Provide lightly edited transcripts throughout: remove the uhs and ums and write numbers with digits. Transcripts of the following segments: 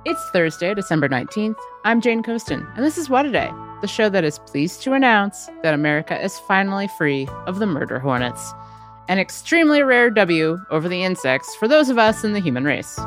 It's Thursday, December 19th. I'm Jane Coaston, and this is What A Day, the show that is pleased to announce that America is finally free of the murder hornets. An extremely rare W over the insects for those of us in the human race.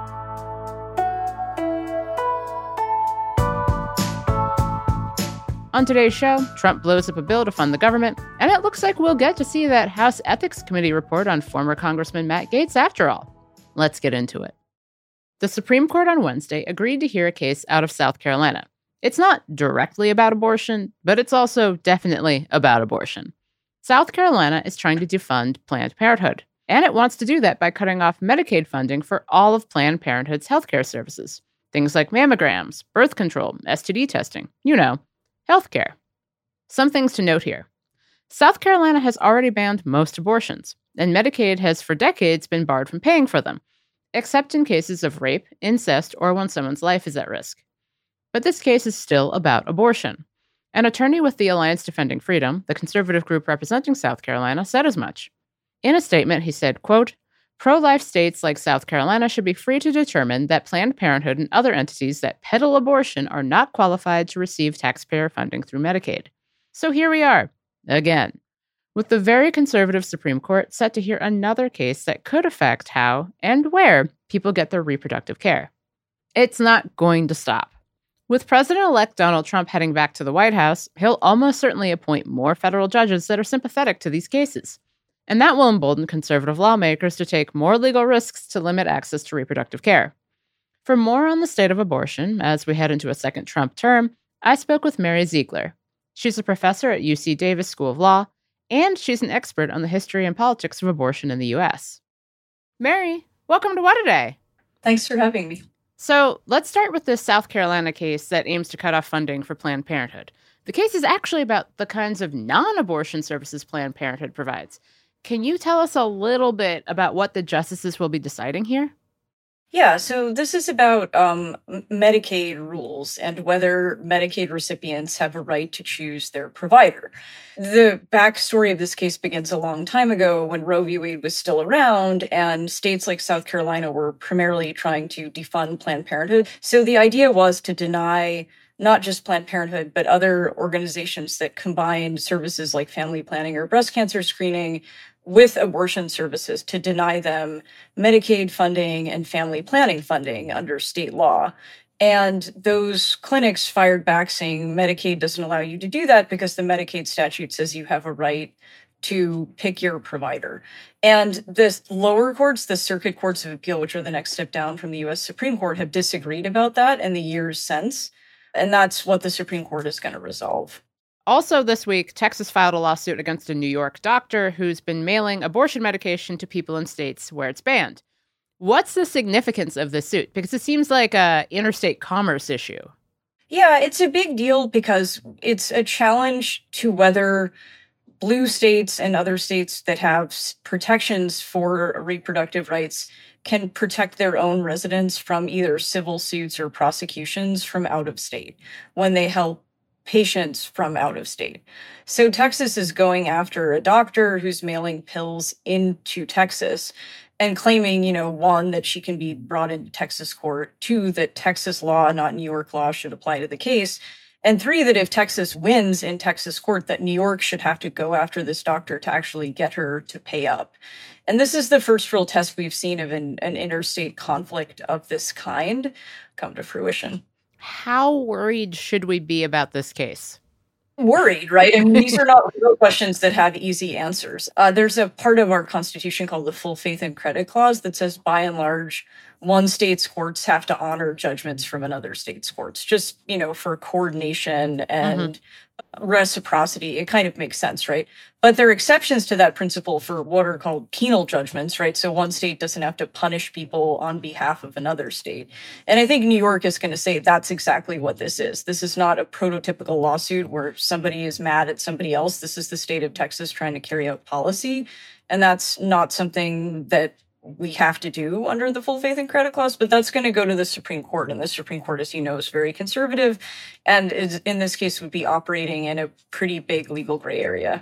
On today's show, Trump blows up a bill to fund the government, and it looks like we'll get to see that House Ethics Committee report on former Congressman Matt Gaetz after all. Let's get into it. The Supreme Court on Wednesday agreed to hear a case out of South Carolina. It's not directly about abortion, but it's also definitely about abortion. South Carolina is trying to defund Planned Parenthood, and it wants to do that by cutting off Medicaid funding for all of Planned Parenthood's healthcare services. Things like mammograms, birth control, STD testing, healthcare. Some things to note here. South Carolina has already banned most abortions, and Medicaid has for decades been barred from paying for them, except in cases of rape, incest, or when someone's life is at risk. But this case is still about abortion. An attorney with the Alliance Defending Freedom, the conservative group representing South Carolina, said as much. In a statement, he said, quote, "Pro-life states like South Carolina should be free to determine that Planned Parenthood and other entities that peddle abortion are not qualified to receive taxpayer funding through Medicaid." So here we are, again, with the very conservative Supreme Court set to hear another case that could affect how and where people get their reproductive care. It's not going to stop. With President-elect Donald Trump heading back to the White House, he'll almost certainly appoint more federal judges that are sympathetic to these cases. And that will embolden conservative lawmakers to take more legal risks to limit access to reproductive care. For more on the state of abortion, as we head into a second Trump term, I spoke with Mary Ziegler. She's a professor at UC Davis School of Law, and she's an expert on the history and politics of abortion in the U.S. Mary, welcome to What A Day. Thanks for having me. So let's start with this South Carolina case that aims to cut off funding for Planned Parenthood. The case is actually about the kinds of non-abortion services Planned Parenthood provides. Can you tell us a little bit about what the justices will be deciding here? Yeah, so this is about Medicaid rules and whether Medicaid recipients have a right to choose their provider. The backstory of this case begins a long time ago when Roe v. Wade was still around and states like South Carolina were primarily trying to defund Planned Parenthood. So the idea was to deny not just Planned Parenthood, but other organizations that combine services like family planning or breast cancer screening with abortion services, to deny them Medicaid funding and family planning funding under state law. And those clinics fired back saying Medicaid doesn't allow you to do that because the Medicaid statute says you have a right to pick your provider. And the lower courts, the circuit courts of appeal, which are the next step down from the U.S. Supreme Court, have disagreed about that in the years since. And that's what the Supreme Court is going to resolve. Also this week, Texas filed a lawsuit against a New York doctor who's been mailing abortion medication to people in states where it's banned. What's the significance of this suit? Because it seems like an interstate commerce issue. Yeah, it's a big deal because it's a challenge to whether blue states and other states that have protections for reproductive rights can protect their own residents from either civil suits or prosecutions from out of state when they help patients from out of state. So Texas is going after a doctor who's mailing pills into Texas and claiming, one, that she can be brought into Texas court, two, that Texas law, not New York law, should apply to the case, and three, that if Texas wins in Texas court, that New York should have to go after this doctor to actually get her to pay up. And this is the first real test we've seen of an interstate conflict of this kind come to fruition. How worried should we be about this case? Worried, right? I mean, these are not real questions that have easy answers. There's a part of our Constitution called the Full Faith and Credit Clause that says, by and large, one state's courts have to honor judgments from another state's courts, just, for coordination and reciprocity. It kind of makes sense, right? But there are exceptions to that principle for what are called penal judgments, right? So one state doesn't have to punish people on behalf of another state. And I think New York is going to say that's exactly what this is. This is not a prototypical lawsuit where somebody is mad at somebody else. This is the state of Texas trying to carry out policy. And that's not something that we have to do under the Full Faith and Credit Clause, but that's going to go to the Supreme Court. And the Supreme Court, as you know, is very conservative and is, in this case, would be operating in a pretty big legal gray area.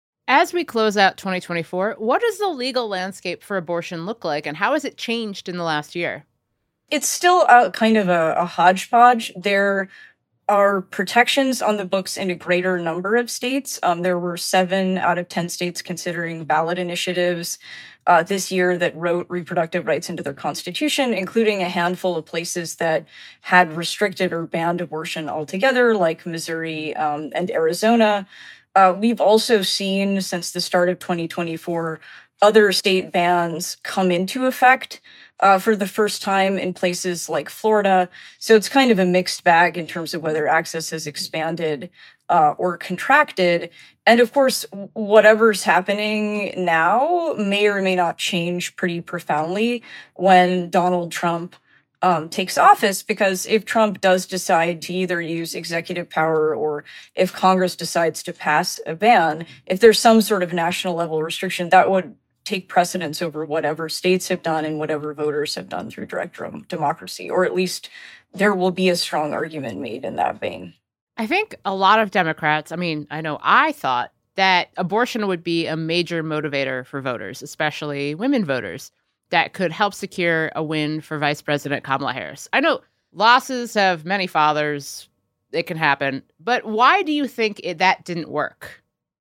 As we close out 2024, what does the legal landscape for abortion look like, and how has it changed in the last year? It's still kind of a hodgepodge. There are protections on the books in a greater number of states. There were 7 out of 10 states considering ballot initiatives this year that wrote reproductive rights into their constitution, including a handful of places that had restricted or banned abortion altogether, like Missouri and Arizona. We've also seen since the start of 2024 other state bans come into effect for the first time in places like Florida. So it's kind of a mixed bag in terms of whether access has expanded or contracted. And of course, whatever's happening now may or may not change pretty profoundly when Donald Trump takes office, because if Trump does decide to either use executive power or if Congress decides to pass a ban, if there's some sort of national level restriction, that would take precedence over whatever states have done and whatever voters have done through direct democracy, or at least there will be a strong argument made in that vein. I think a lot of Democrats, I know I thought that abortion would be a major motivator for voters, especially women voters, that could help secure a win for Vice President Kamala Harris. I know losses have many fathers. It can happen. But why do you think that didn't work?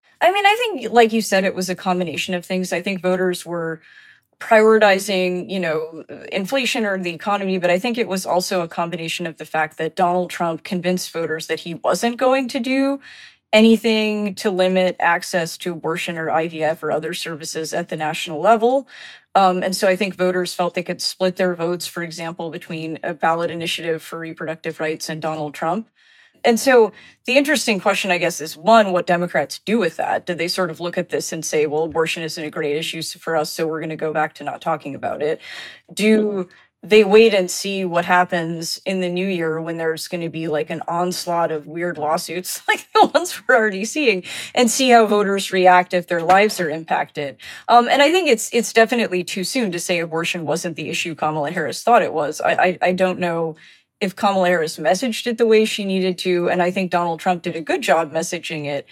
I think, like you said, it was a combination of things. I think voters were prioritizing, inflation or the economy, but I think it was also a combination of the fact that Donald Trump convinced voters that he wasn't going to do anything to limit access to abortion or IVF or other services at the national level. And so I think voters felt they could split their votes, for example, between a ballot initiative for reproductive rights and Donald Trump. And so the interesting question, I guess, is one, what Democrats do with that? Do they sort of look at this and say, well, abortion isn't a great issue for us, so we're going to go back to not talking about it? Do they wait and see what happens in the new year when there's going to be like an onslaught of weird lawsuits like the ones we're already seeing, and see how voters react if their lives are impacted? And I think it's definitely too soon to say abortion wasn't the issue Kamala Harris thought it was. I don't know if Kamala Harris messaged it the way she needed to, and I think Donald Trump did a good job messaging it.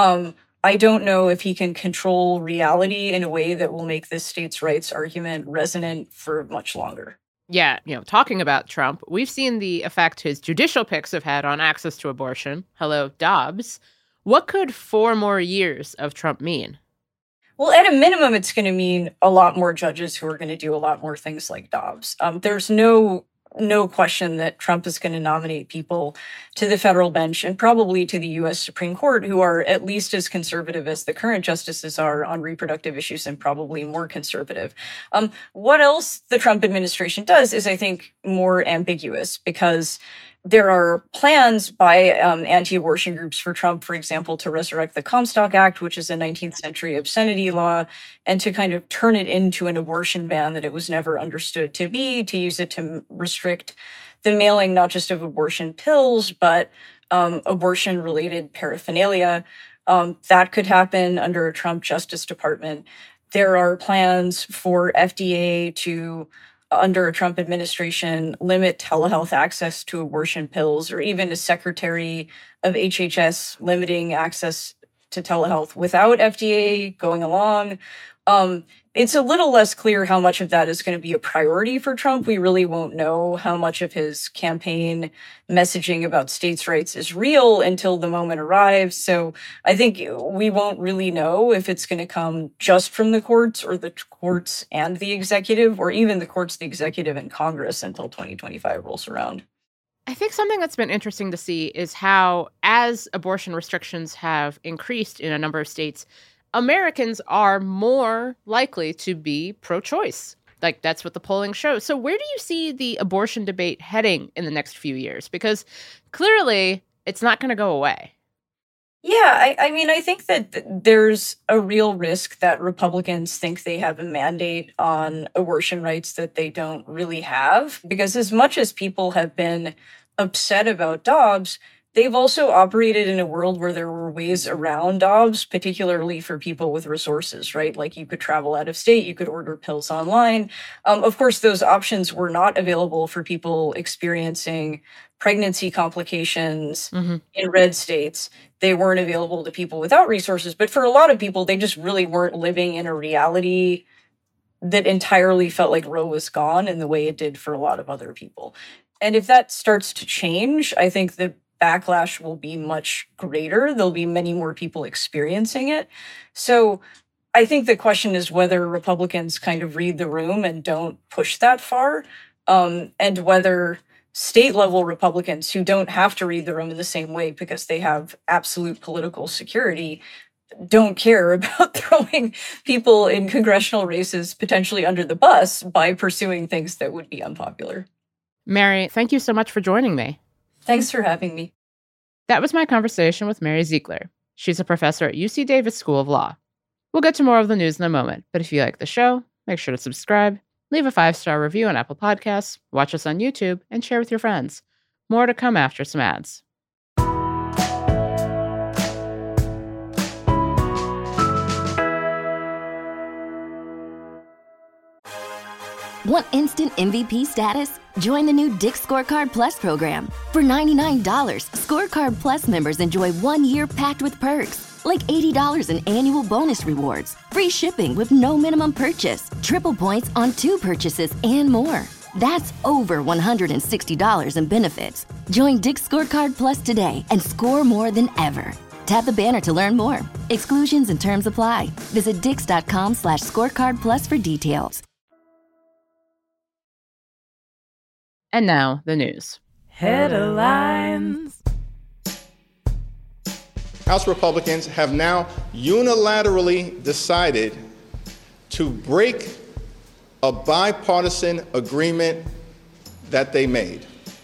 I don't know if he can control reality in a way that will make this states' rights argument resonant for much longer. Yeah, talking about Trump, we've seen the effect his judicial picks have had on access to abortion. Hello, Dobbs. What could 4 more years of Trump mean? Well, at a minimum, it's going to mean a lot more judges who are going to do a lot more things like Dobbs. There's no question that Trump is going to nominate people to the federal bench and probably to the U.S. Supreme Court who are at least as conservative as the current justices are on reproductive issues, and probably more conservative. What else the Trump administration does is, I think, more ambiguous, because there are plans by anti-abortion groups for Trump, for example, to resurrect the Comstock Act, which is a 19th century obscenity law, and to kind of turn it into an abortion ban that it was never understood to be, to use it to restrict the mailing not just of abortion pills, but abortion-related paraphernalia. That could happen under a Trump Justice Department. There are plans for FDA to, under a Trump administration, limit telehealth access to abortion pills, or even a secretary of HHS limiting access to telehealth without FDA going along. It's a little less clear how much of that is going to be a priority for Trump. We really won't know how much of his campaign messaging about states' rights is real until the moment arrives. So I think we won't really know if it's going to come just from the courts, or the courts and the executive, or even the courts, the executive, and Congress until 2025 rolls around. I think something that's been interesting to see is how, as abortion restrictions have increased in a number of states, Americans are more likely to be pro-choice. Like, that's what the polling shows. So where do you see the abortion debate heading in the next few years? Because clearly it's not going to go away. Yeah, I think that there's a real risk that Republicans think they have a mandate on abortion rights that they don't really have. Because as much as people have been upset about Dobbs, they've also operated in a world where there were ways around Dobbs, particularly for people with resources, right? Like, you could travel out of state, you could order pills online. Of course, those options were not available for people experiencing pregnancy complications in red states. They weren't available to people without resources. But for a lot of people, they just really weren't living in a reality that entirely felt like Roe was gone in the way it did for a lot of other people. And if that starts to change, I think the backlash will be much greater. There'll be many more people experiencing it. So I think the question is whether Republicans kind of read the room and don't push that far, and whether state-level Republicans who don't have to read the room in the same way because they have absolute political security don't care about throwing people in congressional races potentially under the bus by pursuing things that would be unpopular. Mary, thank you so much for joining me. Thanks for having me. That was my conversation with Mary Ziegler. She's a professor at UC Davis School of Law. We'll get to more of the news in a moment, but if you like the show, make sure to subscribe, leave a 5-star review on Apple Podcasts, watch us on YouTube, and share with your friends. More to come after some ads. Want instant MVP status? Join the new Dick's Scorecard Plus program. For $99, Scorecard Plus members enjoy 1 year packed with perks, like $80 in annual bonus rewards, free shipping with no minimum purchase, triple points on 2 purchases, and more. That's over $160 in benefits. Join Dick's Scorecard Plus today and score more than ever. Tap the banner to learn more. Exclusions and terms apply. Visit dix.com/scorecardplus for details. And now, the news. Headlines. House Republicans have now unilaterally decided to break a bipartisan agreement that they made.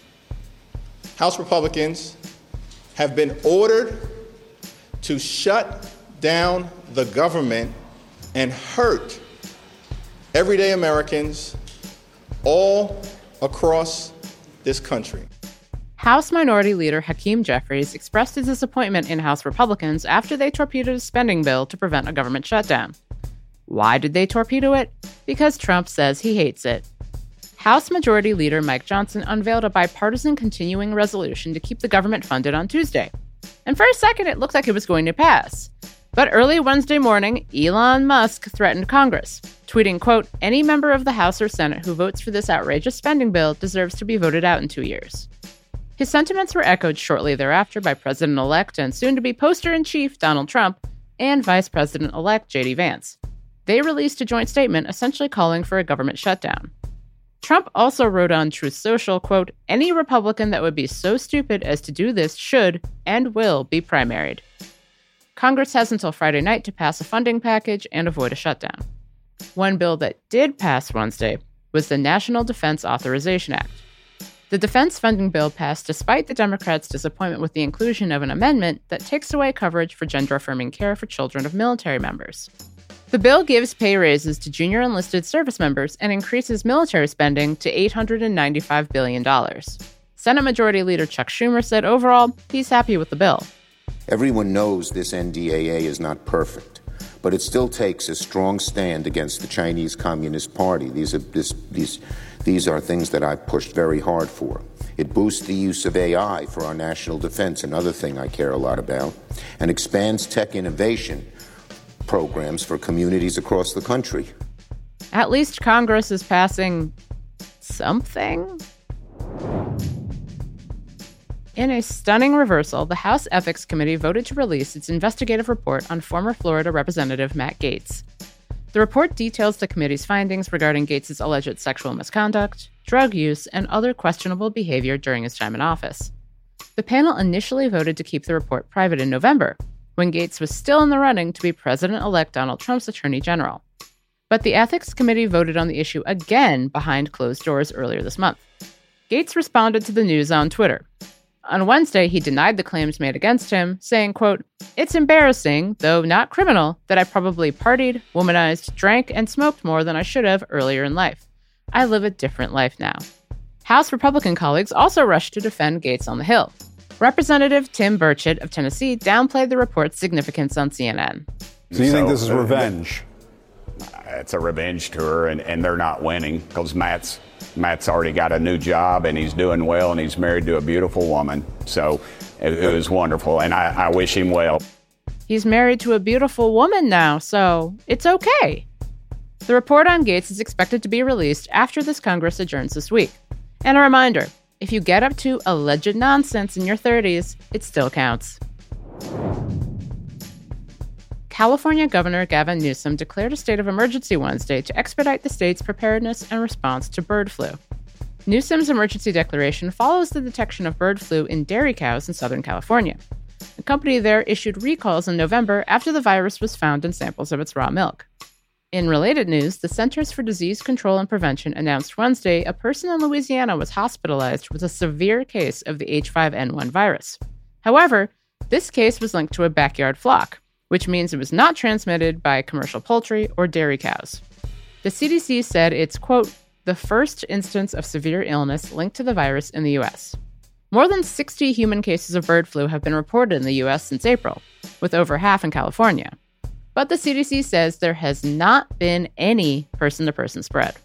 House Republicans have been ordered to shut down the government and hurt everyday Americans all across this country. House Minority Leader Hakeem Jeffries expressed his disappointment in House Republicans after they torpedoed a spending bill to prevent a government shutdown. Why did they torpedo it? Because Trump says he hates it. House Majority Leader Mike Johnson unveiled a bipartisan continuing resolution to keep the government funded on Tuesday. And for a second, it looked like it was going to pass. But early Wednesday morning, Elon Musk threatened Congress, tweeting, quote, "Any member of the House or Senate who votes for this outrageous spending bill deserves to be voted out in 2 years." His sentiments were echoed shortly thereafter by President-elect and soon-to-be poster-in-chief Donald Trump and Vice President-elect J.D. Vance. They released a joint statement essentially calling for a government shutdown. Trump also wrote on Truth Social, quote, "Any Republican that would be so stupid as to do this should and will be primaried." Congress has until Friday night to pass a funding package and avoid a shutdown. One bill that did pass Wednesday was the National Defense Authorization Act. The defense funding bill passed despite the Democrats' disappointment with the inclusion of an amendment that takes away coverage for gender-affirming care for children of military members. The bill gives pay raises to junior enlisted service members and increases military spending to $895 billion. Senate Majority Leader Chuck Schumer said overall, he's happy with the bill. Everyone knows this NDAA is not perfect, but it still takes a strong stand against the Chinese Communist Party. These are things that I've pushed very hard for. It boosts the use of AI for our national defense, another thing I care a lot about, and expands tech innovation programs for communities across the country. At least Congress is passing something. In a stunning reversal, the House Ethics Committee voted to release its investigative report on former Florida Representative Matt Gaetz. The report details the committee's findings regarding Gaetz' alleged sexual misconduct, drug use, and other questionable behavior during his time in office. The panel initially voted to keep the report private in November, when Gaetz was still in the running to be President-elect Donald Trump's Attorney General. But the Ethics Committee voted on the issue again behind closed doors earlier this month. Gaetz responded to the news on Twitter. On Wednesday, he denied the claims made against him, saying, quote, "It's embarrassing, though not criminal, that I probably partied, womanized, drank, and smoked more than I should have earlier in life. I live a different life now." House Republican colleagues also rushed to defend Gaetz on the Hill. Representative Tim Burchett of Tennessee downplayed the report's significance on CNN. So you think this is revenge? It's a revenge tour, and they're not winning because Matt's already got a new job, and he's doing well, and he's married to a beautiful woman. So it was wonderful, and I wish him well. He's married to a beautiful woman now, so it's okay. The report on Gates is expected to be released after this Congress adjourns this week. And a reminder, if you get up to alleged nonsense in your 30s, it still counts. California Governor Gavin Newsom declared a state of emergency Wednesday to expedite the state's preparedness and response to bird flu. Newsom's emergency declaration follows the detection of bird flu in dairy cows in Southern California. The company there issued recalls in November after the virus was found in samples of its raw milk. In related news, the Centers for Disease Control and Prevention announced Wednesday a person in Louisiana was hospitalized with a severe case of the H5N1 virus. However, this case was linked to a backyard flock, which means it was not transmitted by commercial poultry or dairy cows. The CDC said it's, quote, the first instance of severe illness linked to the virus in the U.S. More than 60 human cases of bird flu have been reported in the U.S. since April, with over half in California. But the CDC says there has not been any person-to-person spread.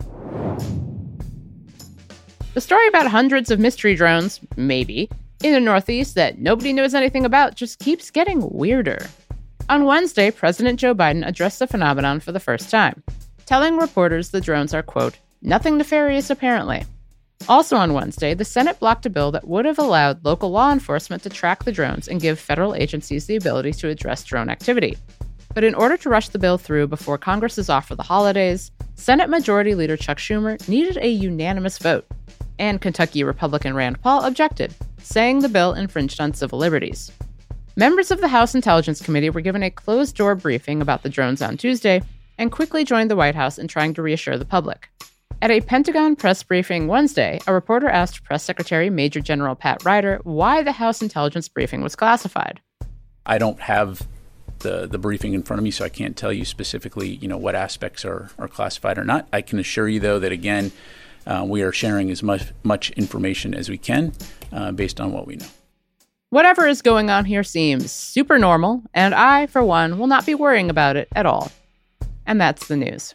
The story about hundreds of mystery drones, maybe, in the Northeast that nobody knows anything about just keeps getting weirder. On Wednesday, President Joe Biden addressed the phenomenon for the first time, telling reporters the drones are, quote, nothing nefarious apparently. Also on Wednesday, the Senate blocked a bill that would have allowed local law enforcement to track the drones and give federal agencies the ability to address drone activity. But in order to rush the bill through before Congress is off for the holidays, Senate Majority Leader Chuck Schumer needed a unanimous vote. And Kentucky Republican Rand Paul objected, saying the bill infringed on civil liberties. Members of the House Intelligence Committee were given a closed-door briefing about the drones on Tuesday and quickly joined the White House in trying to reassure the public. At a Pentagon press briefing Wednesday, a reporter asked Press Secretary Major General Pat Ryder why the House Intelligence briefing was classified. I don't have the briefing in front of me, so I can't tell you specifically, what aspects are classified or not. I can assure you, though, that, again, we are sharing as much information as we can based on what we know. Whatever is going on here seems super normal, and I, for one, will not be worrying about it at all. And that's the news.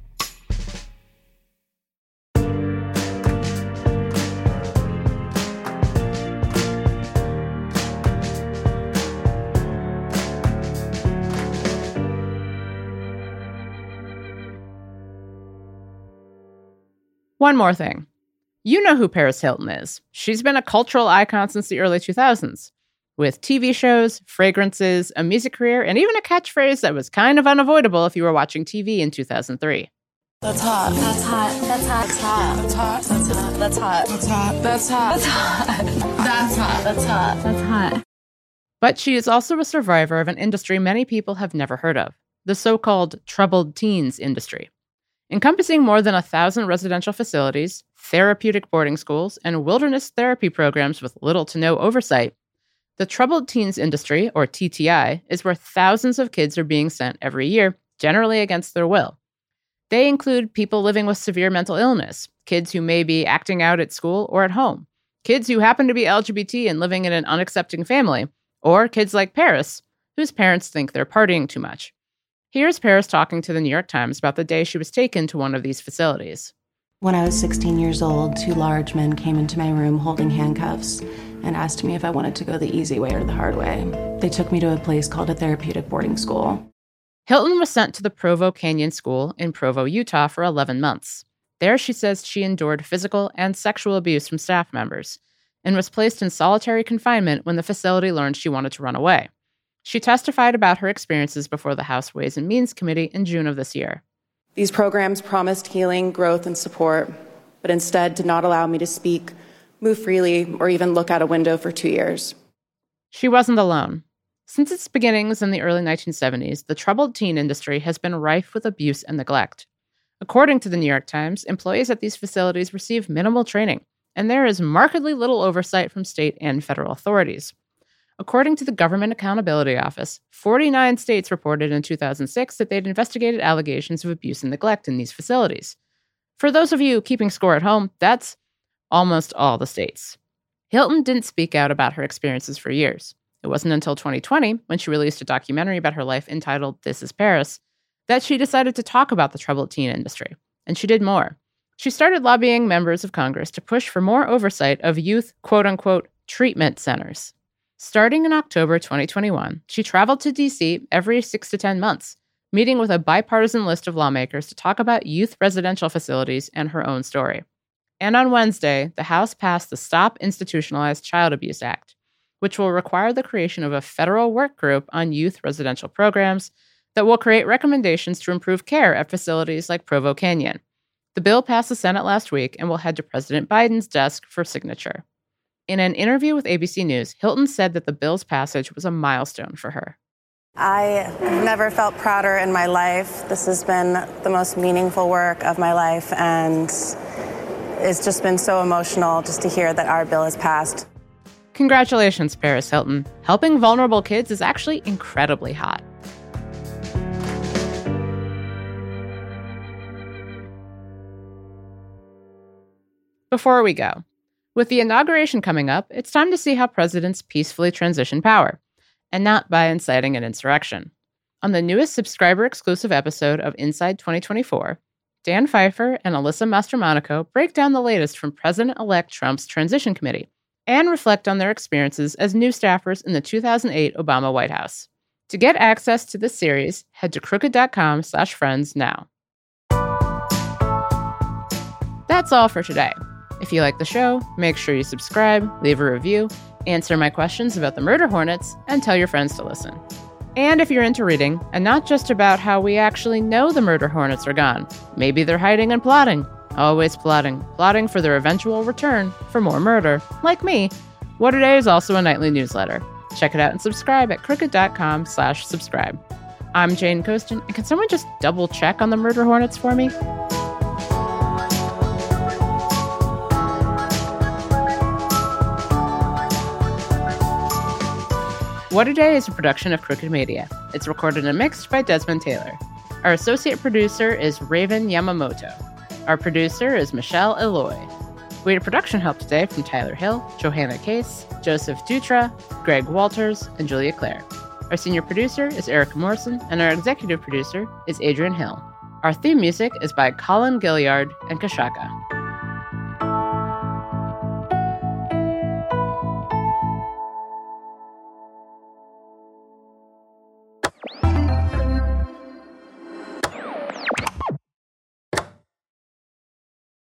One more thing. You know who Paris Hilton is. She's been a cultural icon since the early 2000s, with TV shows, fragrances, a music career, and even a catchphrase that was kind of unavoidable if you were watching TV in 2003. That's hot. That's hot. That's hot. That's hot. That's hot. That's hot. That's hot. That's hot. That's hot. That's hot. That's hot. That's hot. But she is also a survivor of an industry many people have never heard of, the so-called troubled teens industry. Encompassing more than 1,000 residential facilities, therapeutic boarding schools, and wilderness therapy programs with little to no oversight, the troubled teens industry, or TTI, is where thousands of kids are being sent every year, generally against their will. They include people living with severe mental illness, kids who may be acting out at school or at home, kids who happen to be LGBT and living in an unaccepting family, or kids like Paris, whose parents think they're partying too much. Here's Paris talking to the New York Times about the day she was taken to one of these facilities. When I was 16 years old, 2 large men came into my room holding handcuffs and asked me if I wanted to go the easy way or the hard way. They took me to a place called a therapeutic boarding school. Hilton was sent to the Provo Canyon School in Provo, Utah for 11 months. There, she says she endured physical and sexual abuse from staff members and was placed in solitary confinement when the facility learned she wanted to run away. She testified about her experiences before the House Ways and Means Committee in June of this year. These programs promised healing, growth, and support, but instead did not allow me to speak, move freely, or even look out a window for 2 years. She wasn't alone. Since its beginnings in the early 1970s, the troubled teen industry has been rife with abuse and neglect. According to the New York Times, employees at these facilities receive minimal training, and there is markedly little oversight from state and federal authorities. According to the Government Accountability Office, 49 states reported in 2006 that they'd investigated allegations of abuse and neglect in these facilities. For those of you keeping score at home, that's almost all the states. Hilton didn't speak out about her experiences for years. It wasn't until 2020, when she released a documentary about her life entitled This Is Paris, that she decided to talk about the troubled teen industry. And she did more. She started lobbying members of Congress to push for more oversight of youth, quote-unquote, treatment centers. Starting in October 2021, she traveled to D.C. every 6 to 10 months, meeting with a bipartisan list of lawmakers to talk about youth residential facilities and her own story. And on Wednesday, the House passed the Stop Institutionalized Child Abuse Act, which will require the creation of a federal work group on youth residential programs that will create recommendations to improve care at facilities like Provo Canyon. The bill passed the Senate last week and will head to President Biden's desk for signature. In an interview with ABC News, Hilton said that the bill's passage was a milestone for her. I have never felt prouder in my life. This has been the most meaningful work of my life, and it's just been so emotional just to hear that our bill has passed. Congratulations, Paris Hilton. Helping vulnerable kids is actually incredibly hot. Before we go, with the inauguration coming up, it's time to see how presidents peacefully transition power, and not by inciting an insurrection. On the newest subscriber-exclusive episode of Inside 2024, Dan Pfeiffer and Alyssa Mastromonaco break down the latest from President-elect Trump's transition committee and reflect on their experiences as new staffers in the 2008 Obama White House. To get access to this series, head to crooked.com/friends now. That's all for today. If you like the show, make sure you subscribe, leave a review, answer my questions about the murder hornets, and tell your friends to listen. And if you're into reading, and not just about how we actually know the murder hornets are gone, maybe they're hiding and plotting. Always plotting for their eventual return for more murder. Like me, What A Day is also a nightly newsletter. Check it out and subscribe at crooked.com/subscribe. I'm Jane Coaston, and can someone just double check on the murder hornets for me? What A Day is a production of Crooked Media. It's recorded and mixed by Desmond Taylor. Our associate producer is Raven Yamamoto. Our producer is Michelle Eloy. We had production help today from Tyler Hill, Johanna Case, Joseph Dutra, Greg Walters, and Julia Clare. Our senior producer is Erica Morrison, and our executive producer is Adrian Hill. Our theme music is by Colin Gilliard and Kashaka.